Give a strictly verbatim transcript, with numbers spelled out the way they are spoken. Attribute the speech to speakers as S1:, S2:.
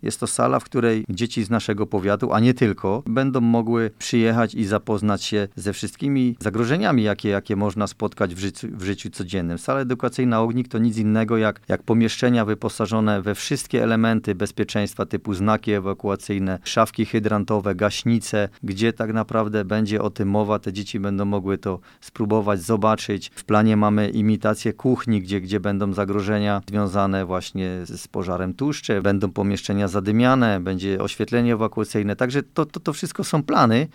S1: Jest to sala, w której dzieci z naszego powiatu, a nie tylko, będą mogły przyjechać i zapoznać się ze wszystkimi zagrożeniami, jakie, jakie można spotkać w życiu, w życiu codziennym. Sala edukacyjna Ognik to nic innego jak, jak pomieszczenia wyposażone we wszystkie elementy bezpieczeństwa typu znaki ewakuacyjne, szafki hydrantowe, gaśnice, gdzie tak naprawdę będzie o tym mowa. Te dzieci będą mogły to spróbować, zobaczyć. W planie mamy imitację kuchni, gdzie, gdzie będą zagrożenia związane właśnie z pożarem tłuszczy, będą pomieszczenia zadymiane, będzie oświetlenie ewakuacyjne. Także to, to, to wszystko są plany,